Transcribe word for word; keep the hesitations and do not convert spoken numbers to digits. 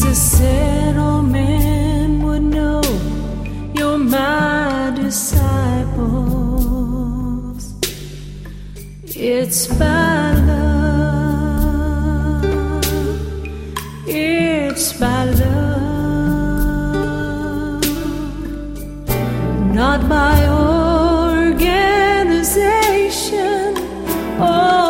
Jesus said all men would know you're my disciples. It's by love, it's by love, not by organization or